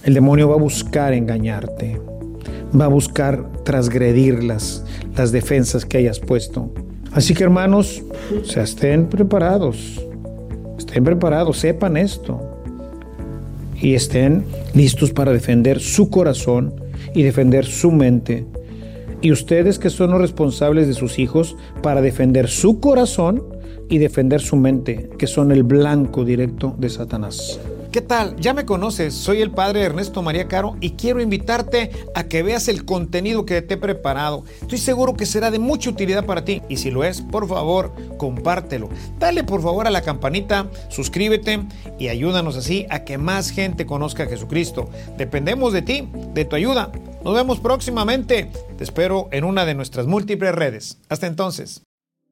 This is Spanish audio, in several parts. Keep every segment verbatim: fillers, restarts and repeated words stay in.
El demonio va a buscar engañarte, va a buscar transgredir las, las defensas que hayas puesto. Así que, hermanos, o sea, estén preparados, estén preparados, sepan esto y estén listos para defender su corazón y defender su mente. Y ustedes, que son los responsables de sus hijos, para defender su corazón y defender su mente, que son el blanco directo de Satanás. ¿Qué tal? Ya me conoces, soy el padre Ernesto María Caro y quiero invitarte a que veas el contenido que te he preparado. Estoy seguro que será de mucha utilidad para ti y si lo es, por favor, compártelo. Dale por favor a la campanita, suscríbete y ayúdanos así a que más gente conozca a Jesucristo. Dependemos de ti, de tu ayuda. Nos vemos próximamente. Te espero en una de nuestras múltiples redes. Hasta entonces.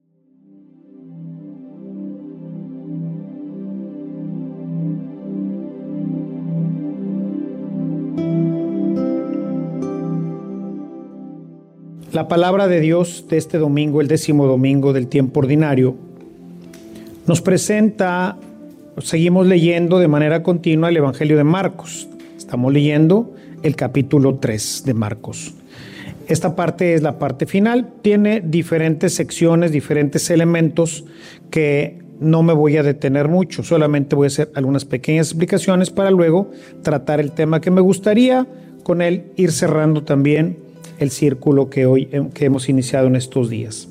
La palabra de Dios de este domingo, el décimo domingo del tiempo ordinario, nos presenta, seguimos leyendo de manera continua el Evangelio de Marcos. Estamos leyendo el capítulo tres de Marcos. Esta parte es la parte final, tiene diferentes secciones, diferentes elementos que no me voy a detener mucho, solamente voy a hacer algunas pequeñas explicaciones para luego tratar el tema que me gustaría con él ir cerrando también el círculo que hoy que hemos iniciado en estos días.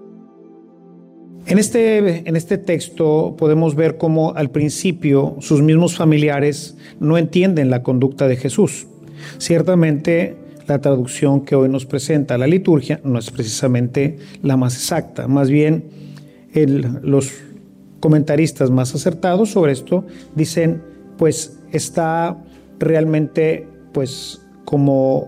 En este, en este texto podemos ver cómo al principio sus mismos familiares no entienden la conducta de Jesús. Ciertamente la traducción que hoy nos presenta la liturgia no es precisamente la más exacta, más bien el, los comentaristas más acertados sobre esto dicen pues está realmente pues como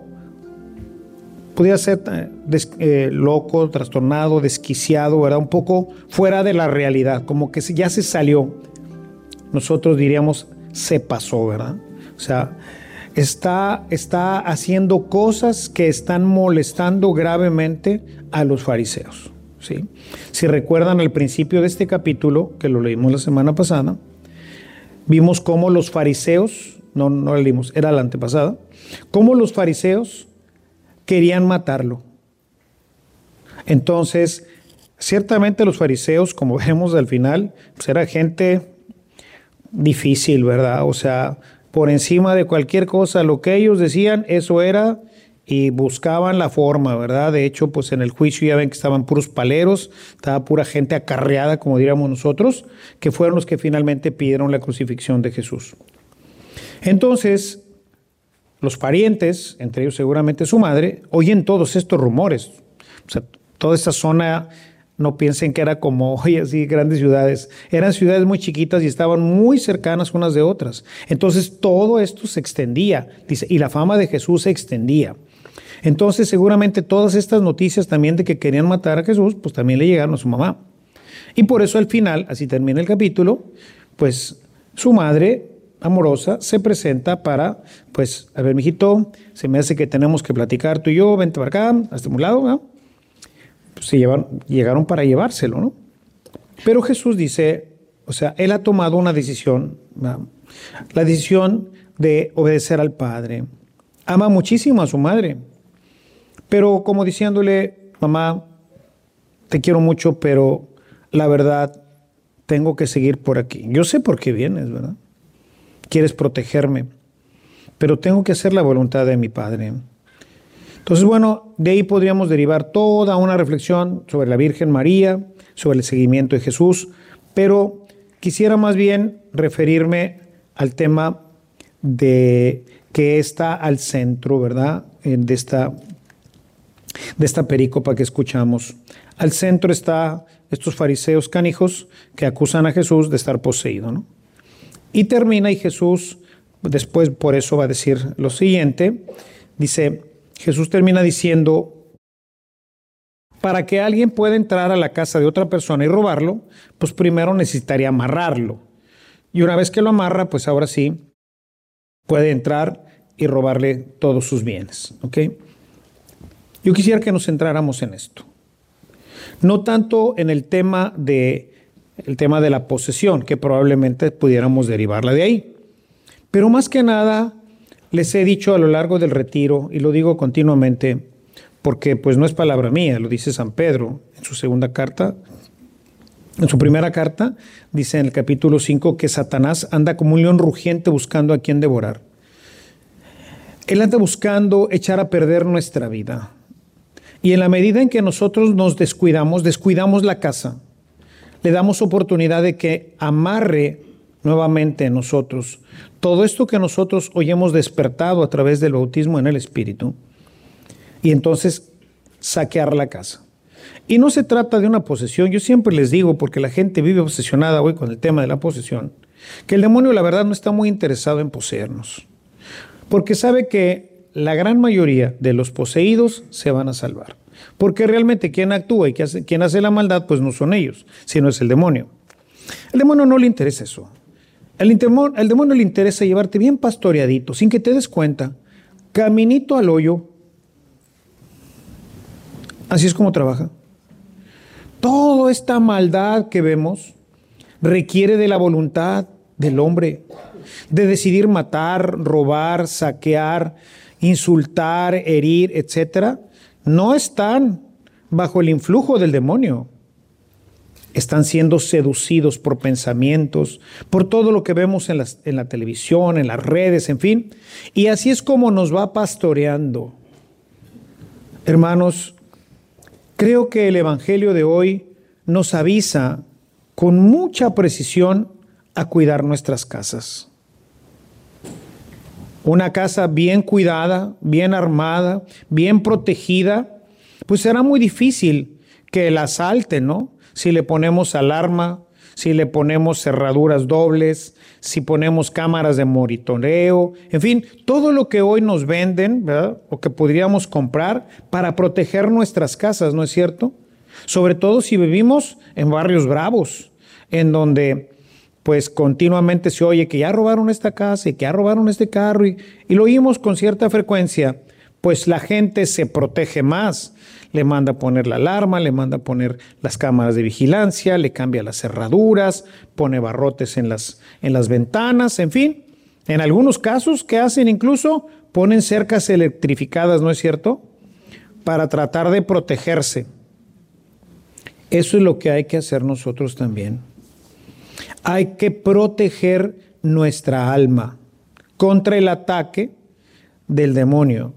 podía ser eh, loco, trastornado, desquiciado, ¿verdad? Un poco fuera de la realidad, como que ya se salió. Nosotros diríamos, se pasó, ¿verdad? O sea, está, está haciendo cosas que están molestando gravemente a los fariseos, ¿sí? Si recuerdan al principio de este capítulo, que lo leímos la semana pasada, vimos cómo los fariseos, no, no lo leímos, era la antepasada, cómo los fariseos querían matarlo. Entonces, ciertamente los fariseos, como vemos al final, pues era gente difícil, ¿verdad? O sea, por encima de cualquier cosa, lo que ellos decían, eso era, y buscaban la forma, ¿verdad? De hecho, pues en el juicio ya ven que estaban puros paleros, estaba pura gente acarreada, como diríamos nosotros, que fueron los que finalmente pidieron la crucifixión de Jesús. Entonces, los parientes, entre ellos seguramente su madre, oyen todos estos rumores. O sea, toda esta zona, no piensen que era como hoy así grandes ciudades. Eran ciudades muy chiquitas y estaban muy cercanas unas de otras. Entonces todo esto se extendía, dice, y la fama de Jesús se extendía. Entonces seguramente todas estas noticias también de que querían matar a Jesús, pues también le llegaron a su mamá. Y por eso al final, así termina el capítulo, pues su madre amorosa se presenta para, pues, a ver, mijito, se me hace que tenemos que platicar tú y yo, vente para acá, a este lado, ¿no? Pues se llevaron, llegaron para llevárselo, ¿no? Pero Jesús dice, o sea, él ha tomado una decisión, ¿no? La decisión de obedecer al Padre. Ama muchísimo a su madre, pero como diciéndole, mamá, te quiero mucho, pero la verdad, tengo que seguir por aquí. Yo sé por qué vienes, ¿verdad? Quieres protegerme, pero tengo que hacer la voluntad de mi Padre. Entonces, bueno, de ahí podríamos derivar toda una reflexión sobre la Virgen María, sobre el seguimiento de Jesús, pero quisiera más bien referirme al tema de que está al centro, ¿verdad?, de esta, de esta perícopa que escuchamos. Al centro está estos fariseos canijos que acusan a Jesús de estar poseído, ¿no? Y termina y Jesús, después por eso va a decir lo siguiente, dice, Jesús termina diciendo, para que alguien pueda entrar a la casa de otra persona y robarlo, pues primero necesitaría amarrarlo. Y una vez que lo amarra, pues ahora sí puede entrar y robarle todos sus bienes, ¿ok? Yo quisiera que nos centráramos en esto. No tanto en el tema de el tema de la posesión, que probablemente pudiéramos derivarla de ahí. Pero más que nada, les he dicho a lo largo del retiro, y lo digo continuamente, porque pues no es palabra mía, lo dice San Pedro en su segunda carta. En su primera carta dice en el capítulo cinco que Satanás anda como un león rugiente buscando a quien devorar. Él anda buscando echar a perder nuestra vida. Y en la medida en que nosotros nos descuidamos, descuidamos la casa, le damos oportunidad de que amarre nuevamente en nosotros todo esto que nosotros hoy hemos despertado a través del bautismo en el Espíritu, y entonces saquear la casa. Y no se trata de una posesión. Yo siempre les digo, porque la gente vive obsesionada hoy con el tema de la posesión, que el demonio la verdad no está muy interesado en poseernos, porque sabe que la gran mayoría de los poseídos se van a salvar, porque realmente quien actúa y quien hace, quien hace la maldad pues no son ellos, sino es el demonio. El demonio no le interesa eso. El demonio, el demonio le interesa llevarte bien pastoreadito, sin que te des cuenta, caminito al hoyo. Así es como trabaja. Toda esta maldad que vemos requiere de la voluntad del hombre, de decidir matar, robar, saquear, insultar, herir, etcétera. No están bajo el influjo del demonio. Están siendo seducidos por pensamientos, por todo lo que vemos en, las, en la televisión, en las redes, en fin. Y así es como nos va pastoreando. Hermanos, creo que el Evangelio de hoy nos avisa con mucha precisión a cuidar nuestras casas. Una casa bien cuidada, bien armada, bien protegida, pues será muy difícil que la asalten, ¿no? Si le ponemos alarma, si le ponemos cerraduras dobles, si ponemos cámaras de monitoreo, en fin, todo lo que hoy nos venden, ¿verdad? O que podríamos comprar para proteger nuestras casas, ¿no es cierto? Sobre todo si vivimos en barrios bravos, en donde pues continuamente se oye que ya robaron esta casa y que ya robaron este carro y, y lo oímos con cierta frecuencia, pues la gente se protege más. Le manda a poner la alarma, le manda a poner las cámaras de vigilancia, le cambia las cerraduras, pone barrotes en las, en las ventanas, en fin. En algunos casos, ¿qué hacen? Incluso ponen cercas electrificadas, ¿no es cierto? Para tratar de protegerse. Eso es lo que hay que hacer nosotros también. Hay que proteger nuestra alma contra el ataque del demonio.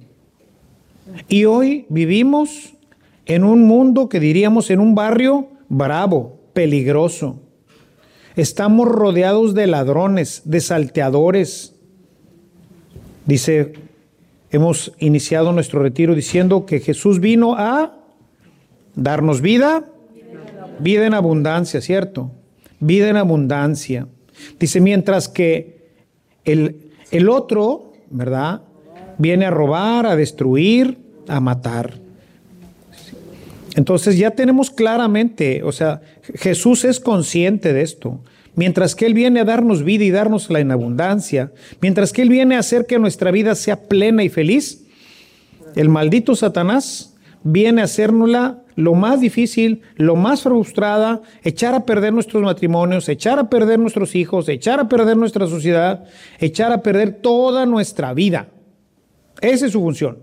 Y hoy vivimos en un mundo que diríamos en un barrio bravo, peligroso. Estamos rodeados de ladrones, de salteadores. Dice, hemos iniciado nuestro retiro diciendo que Jesús vino a darnos vida, vida en abundancia, ¿cierto? Vida en abundancia. Dice, mientras que el, el otro, ¿verdad?, viene a robar, a destruir, a matar. Entonces ya tenemos claramente, o sea, Jesús es consciente de esto. Mientras que Él viene a darnos vida y darnosla en abundancia, mientras que Él viene a hacer que nuestra vida sea plena y feliz, el maldito Satanás viene a hacérnosla lo más difícil, lo más frustrada, echar a perder nuestros matrimonios, echar a perder nuestros hijos, echar a perder nuestra sociedad, echar a perder toda nuestra vida. Esa es su función.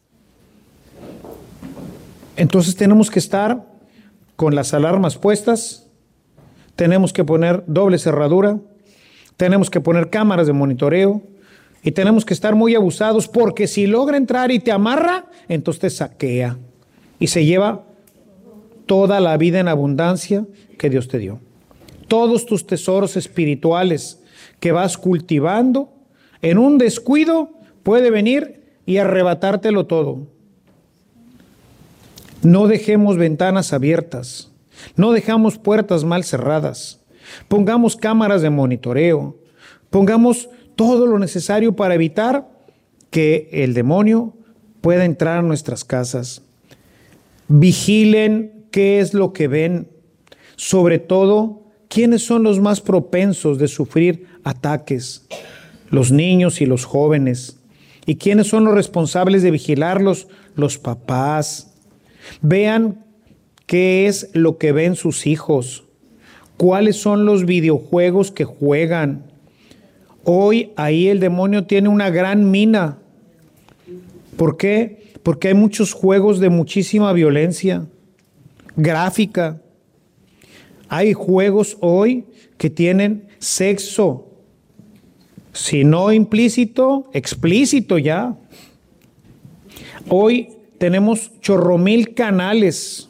Entonces tenemos que estar con las alarmas puestas, tenemos que poner doble cerradura, tenemos que poner cámaras de monitoreo y tenemos que estar muy abusados, porque si logra entrar y te amarra, entonces te saquea y se lleva toda la vida en abundancia que Dios te dio. Todos tus tesoros espirituales que vas cultivando, en un descuido puede venir y arrebatártelo todo. No dejemos ventanas abiertas, no dejamos puertas mal cerradas, pongamos cámaras de monitoreo, pongamos todo lo necesario para evitar que el demonio pueda entrar a nuestras casas. Vigilen qué es lo que ven, sobre todo quiénes son los más propensos de sufrir ataques, los niños y los jóvenes. ¿Y quiénes son los responsables de vigilarlos? Los papás. Vean qué es lo que ven sus hijos, cuáles son los videojuegos que juegan, Hoy ahí el demonio tiene una gran mina. ¿Por qué? Porque hay muchos juegos de muchísima violencia gráfica. Hay juegos hoy que tienen sexo, si no implícito, explícito ya. Hoy tenemos chorromil canales.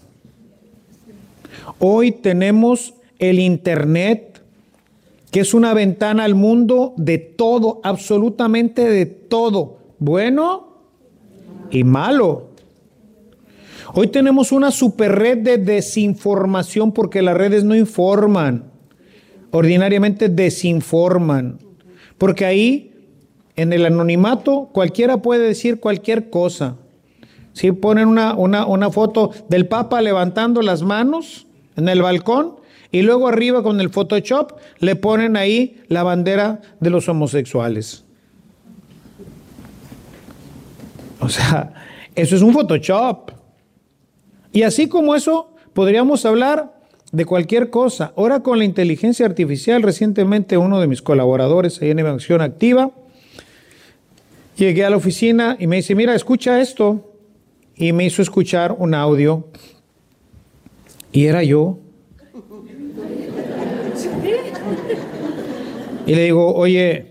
Hoy tenemos el internet, que es una ventana al mundo de todo, absolutamente de todo, bueno y malo. Hoy tenemos una super red de desinformación, porque las redes no informan, ordinariamente desinforman, porque ahí en el anonimato cualquiera puede decir cualquier cosa. Si ponen una, una, una foto del Papa levantando las manos en el balcón y luego arriba con el Photoshop le ponen ahí la bandera de los homosexuales. O sea, eso es un Photoshop. Y así como eso, podríamos hablar de cualquier cosa. Ahora con la inteligencia artificial, recientemente uno de mis colaboradores ahí en Evangelización Activa, llegué a la oficina y me dice, mira, escucha esto. Y me hizo escuchar un audio. Y era yo. Y le digo, oye,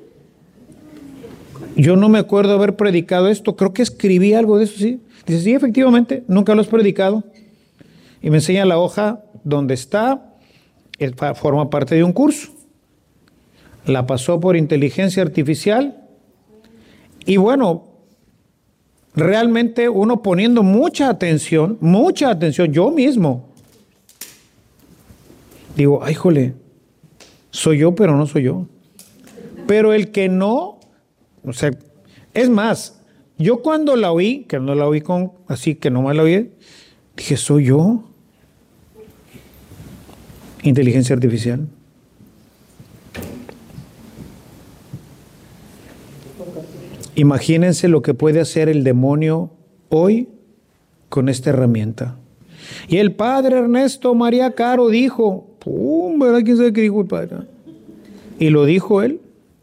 yo no me acuerdo haber predicado esto. Creo que escribí algo de eso, ¿sí? Dice, sí, efectivamente, nunca lo has predicado. Y me enseña la hoja donde está, forma parte de un curso. La pasó por inteligencia artificial. Y bueno, realmente uno poniendo mucha atención, mucha atención, yo mismo, digo, ay, jole, soy yo, pero no soy yo. Pero el que no, o sea, es más, yo cuando la oí, que no la oí con, así que no me la oí, dije, soy yo. Inteligencia artificial. Imagínense lo que puede hacer el demonio hoy con esta herramienta. Y el padre Ernesto María Caro dijo, pum, ¿verdad? ¿Quién sabe qué dijo el padre? Y lo dijo él.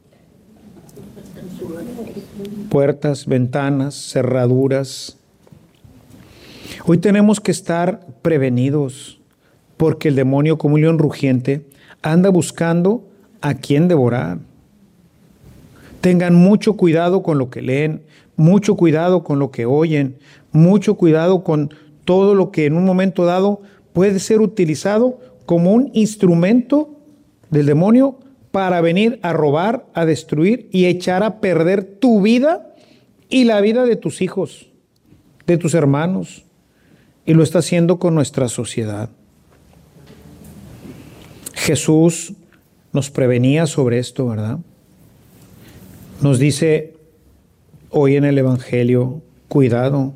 Puertas, ventanas, cerraduras. Hoy tenemos que estar prevenidos, porque el demonio, como un león rugiente, anda buscando a quien devorar. Tengan mucho cuidado con lo que leen, mucho cuidado con lo que oyen, mucho cuidado con todo lo que en un momento dado puede ser utilizado como un instrumento del demonio para venir a robar, a destruir y echar a perder tu vida y la vida de tus hijos, de tus hermanos. Y lo está haciendo con nuestra sociedad. Jesús nos prevenía sobre esto, ¿verdad? Nos dice hoy en el Evangelio, cuidado.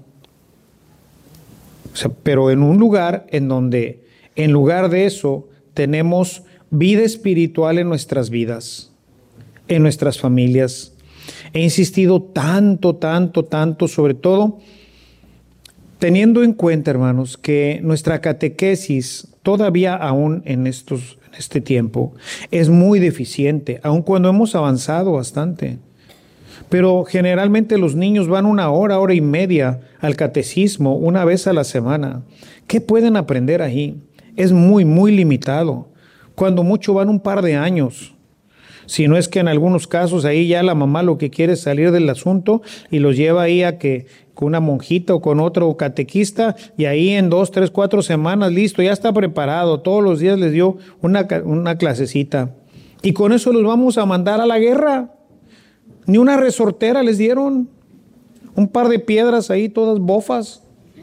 O sea, pero en un lugar en donde, en lugar de eso, tenemos vida espiritual en nuestras vidas, en nuestras familias. He insistido tanto, tanto, tanto, sobre todo, teniendo en cuenta, hermanos, que nuestra catequesis, todavía aún en, estos, en este tiempo, es muy deficiente, aun cuando hemos avanzado bastante. Pero generalmente los niños van una hora, hora y media al catecismo, una vez a la semana. ¿Qué pueden aprender ahí? Es muy, muy limitado. Cuando mucho van un par de años. Si no es que en algunos casos ahí ya la mamá lo que quiere es salir del asunto y los lleva ahí a que con una monjita o con otro catequista, y ahí en dos, tres, cuatro semanas, listo, ya está preparado. Todos los días les dio una, una clasecita. Y con eso los vamos a mandar a la guerra. Ni una resortera les dieron. Un par de piedras ahí, todas bofas.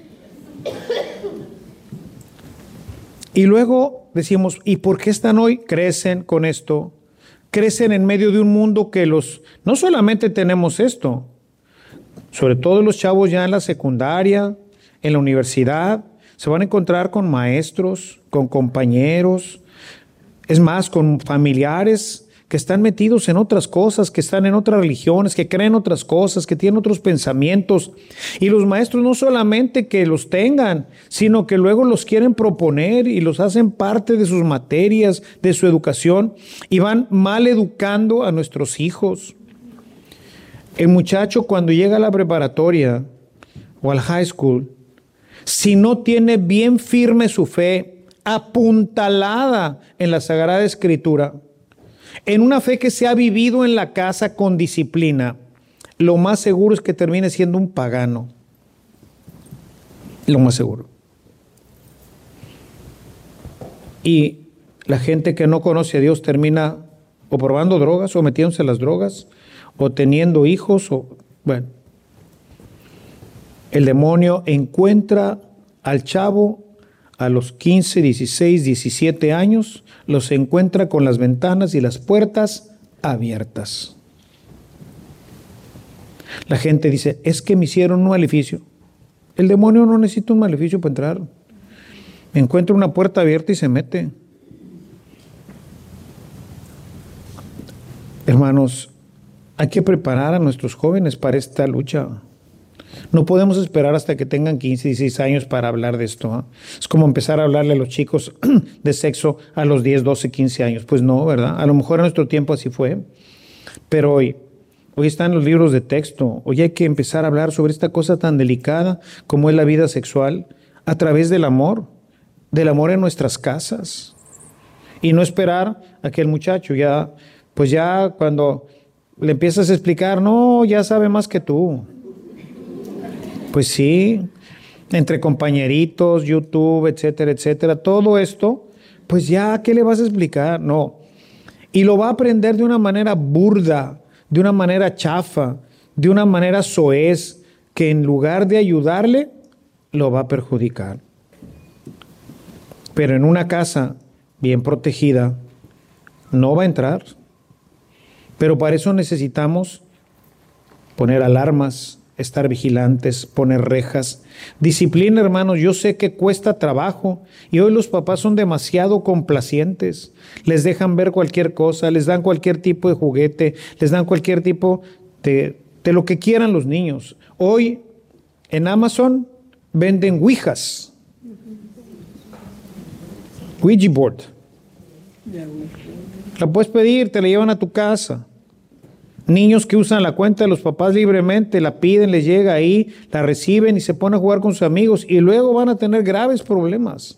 Y luego decimos, ¿y por qué están hoy? Crecen con esto. Crecen en medio de un mundo que los... No solamente tenemos esto, sobre todo los chavos ya en la secundaria, en la universidad, se van a encontrar con maestros, con compañeros, es más, con familiares que están metidos en otras cosas, que están en otras religiones, que creen otras cosas, que tienen otros pensamientos. Y los maestros no solamente que los tengan, sino que luego los quieren proponer y los hacen parte de sus materias, de su educación, y van mal educando a nuestros hijos. El muchacho cuando llega a la preparatoria o al high school, si no tiene bien firme su fe, apuntalada en la Sagrada Escritura, en una fe que se ha vivido en la casa con disciplina, lo más seguro es que termine siendo un pagano. Lo más seguro. Y la gente que no conoce a Dios termina o probando drogas, o metiéndose en las drogas, o teniendo hijos, o bueno. El demonio encuentra al chavo a los quince, dieciséis, diecisiete años, los encuentra con las ventanas y las puertas abiertas. La gente dice, es que me hicieron un maleficio. El demonio no necesita un maleficio para entrar. Encuentra una puerta abierta y se mete. Hermanos, hay que preparar a nuestros jóvenes para esta lucha. No podemos esperar hasta que tengan quince, dieciséis años para hablar de esto. ¿eh? Es como empezar a hablarle a los chicos de sexo a los diez, doce, quince años. Pues no, ¿verdad? A lo mejor en nuestro tiempo así fue. Pero hoy, hoy están los libros de texto. Hoy hay que empezar a hablar sobre esta cosa tan delicada como es la vida sexual a través del amor, del amor en nuestras casas. Y no esperar a que el muchacho ya, pues ya cuando le empiezas a explicar, no, ya sabe más que tú. Pues sí, entre compañeritos, YouTube, etcétera, etcétera, todo esto, pues ya, ¿qué le vas a explicar? No. Y lo va a aprender de una manera burda, de una manera chafa, de una manera soez, que en lugar de ayudarle, lo va a perjudicar. Pero en una casa bien protegida, no va a entrar. Pero para eso necesitamos poner alarmas, estar vigilantes, poner rejas. Disciplina, hermanos, yo sé que cuesta trabajo y hoy los papás son demasiado complacientes. Les dejan ver cualquier cosa, les dan cualquier tipo de juguete, les dan cualquier tipo de, de lo que quieran los niños. Hoy en Amazon venden ouijas, Ouija board. La puedes pedir, te la llevan a tu casa. Niños que usan la cuenta de los papás libremente, la piden, les llega ahí, la reciben y se ponen a jugar con sus amigos y luego van a tener graves problemas.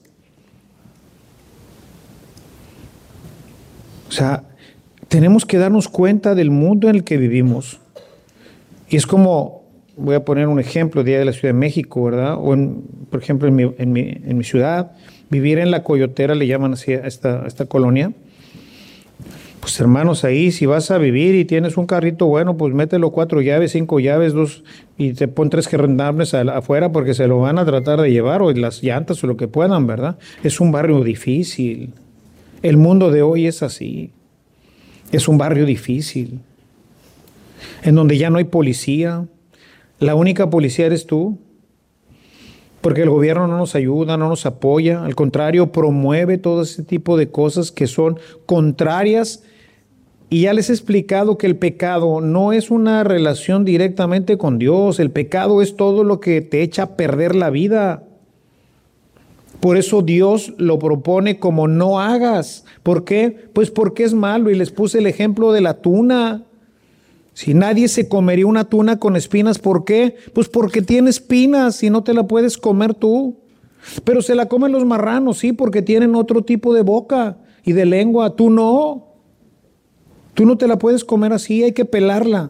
O sea, tenemos que darnos cuenta del mundo en el que vivimos. Y es como, voy a poner un ejemplo, Día de la Ciudad de México, ¿verdad? O, en, por ejemplo, en mi, en, mi, en mi ciudad, vivir en la Coyotera, le llaman así a esta, a esta colonia. Pues hermanos, ahí si vas a vivir y tienes un carrito bueno, pues mételo cuatro llaves, cinco llaves, dos, y te pon tres gerundables afuera porque se lo van a tratar de llevar, o las llantas o lo que puedan, ¿verdad? Es un barrio difícil. El mundo de hoy es así. Es un barrio difícil. En donde ya no hay policía. La única policía eres tú. Porque el gobierno no nos ayuda, no nos apoya. Al contrario, promueve todo ese tipo de cosas que son contrarias. Y ya les he explicado que el pecado no es una relación directamente con Dios. El pecado es todo lo que te echa a perder la vida. Por eso Dios lo propone como no hagas. ¿Por qué? Pues porque es malo. Y les puse el ejemplo de la tuna. Si nadie se comería una tuna con espinas, ¿por qué? Pues porque tiene espinas y no te la puedes comer tú. Pero se la comen los marranos, sí, porque tienen otro tipo de boca y de lengua. Tú no. Tú no te la puedes comer así, hay que pelarla.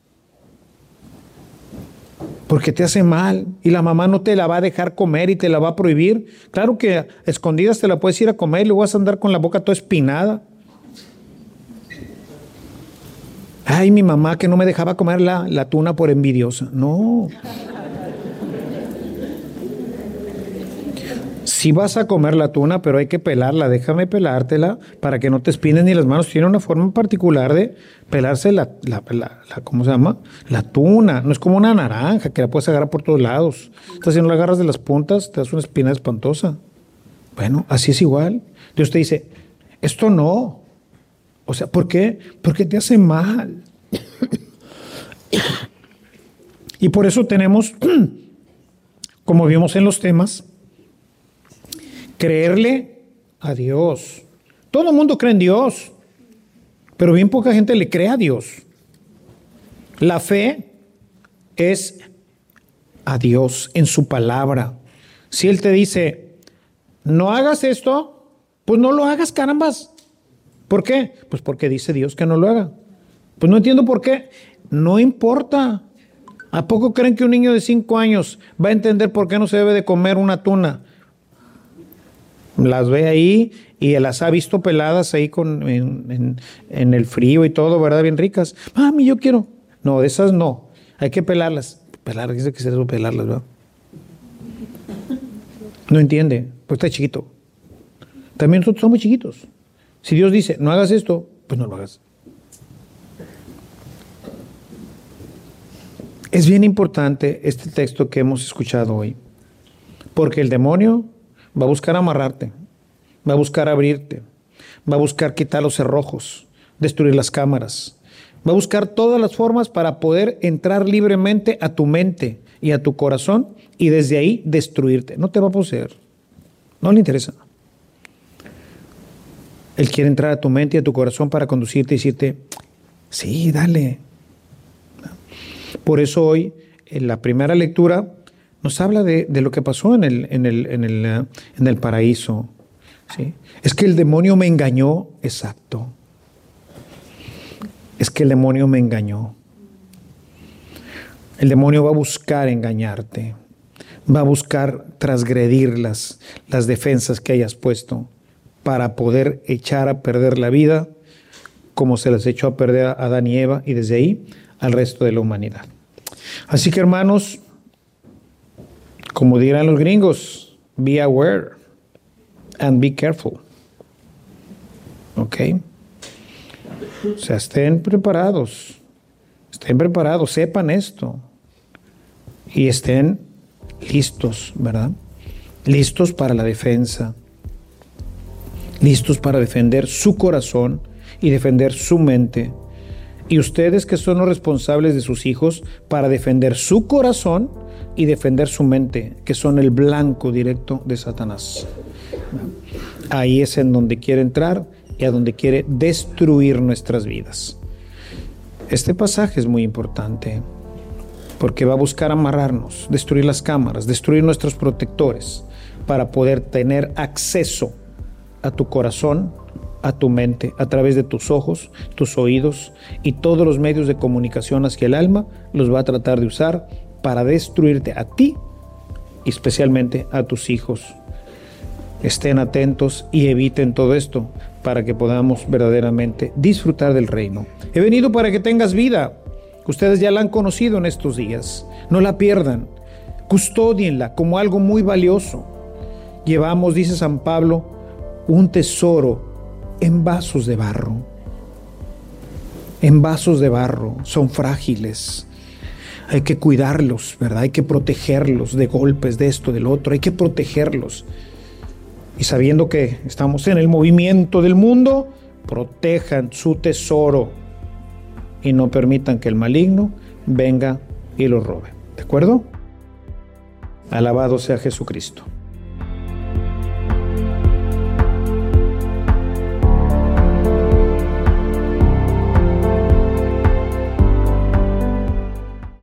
Porque te hace mal y la mamá no te la va a dejar comer y te la va a prohibir. Claro que a escondidas te la puedes ir a comer y luego vas a andar con la boca toda espinada. Ay, mi mamá que no me dejaba comer la, la tuna por envidiosa. No. Sí vas a comer la tuna, pero hay que pelarla. Déjame pelártela para que no te espines ni las manos. Tiene una forma particular de pelarse la, la, la, la ¿cómo se llama? La tuna. No es como una naranja que la puedes agarrar por todos lados. Entonces, si no la agarras de las puntas, te das una espina espantosa. Bueno, así es igual. Dios te dice, esto no. O sea, ¿por qué? Porque te hace mal. Y por eso tenemos, como vimos en los temas, creerle a Dios. Todo el mundo cree en Dios, pero bien poca gente le cree a Dios. La fe es a Dios en su palabra. Si Él te dice, no hagas esto, pues no lo hagas, carambas. ¿Por qué? Pues porque dice Dios que no lo haga. Pues no entiendo por qué. No importa. ¿A poco creen que un niño de cinco años va a entender por qué no se debe de comer una tuna? Las ve ahí y las ha visto peladas ahí con, en, en, en el frío y todo, ¿verdad? Bien ricas. Mami, yo quiero. No, de esas no. Hay que pelarlas. Pelar, dice que se debe pelarlas, ¿verdad? No entiende, pues está chiquito. También nosotros somos chiquitos. Si Dios dice, no hagas esto, pues no lo hagas. Es bien importante este texto que hemos escuchado hoy, porque el demonio va a buscar amarrarte, va a buscar abrirte, va a buscar quitar los cerrojos, destruir las cámaras, va a buscar todas las formas para poder entrar libremente a tu mente y a tu corazón y desde ahí destruirte. No te va a poseer, no le interesa. Él quiere entrar a tu mente y a tu corazón para conducirte y decirte, sí, dale. Por eso hoy, en la primera lectura, nos habla de, de lo que pasó en el, en el, en el, uh, en el paraíso. ¿Sí? Es que el demonio me engañó, exacto. Es que el demonio me engañó. El demonio va a buscar engañarte. Va a buscar transgredir las, las defensas que hayas puesto para poder echar a perder la vida como se las echó a perder a Adán y Eva y desde ahí al resto de la humanidad. Así que, hermanos, como dirán los gringos, be aware and be careful. ¿Ok? O sea, estén preparados, estén preparados, sepan esto y estén listos, ¿verdad? Listos para la defensa, listos para defender su corazón y defender su mente. Y ustedes que son los responsables de sus hijos para defender su corazón y defender su mente, que son el blanco directo de Satanás. Ahí es en donde quiere entrar y a donde quiere destruir nuestras vidas. Este pasaje es muy importante porque va a buscar amarrarnos, destruir las cámaras, destruir nuestros protectores para poder tener acceso a tu corazón, a tu mente, a través de tus ojos, tus oídos y todos los medios de comunicación hacia el alma, los va a tratar de usar para destruirte a ti y especialmente a tus hijos. Estén atentos y eviten todo esto para que podamos verdaderamente disfrutar del reino. He venido para que tengas vida. Ustedes ya la han conocido en estos días. No la pierdan. Custódienla como algo muy valioso. Llevamos, dice San Pablo, un tesoro en vasos de barro. En vasos de barro. Son frágiles. Hay que cuidarlos, ¿verdad? Hay que protegerlos de golpes, de esto, del otro. Hay que protegerlos. Y sabiendo que estamos en el movimiento del mundo, protejan su tesoro y no permitan que el maligno venga y lo robe. ¿De acuerdo? Alabado sea Jesucristo.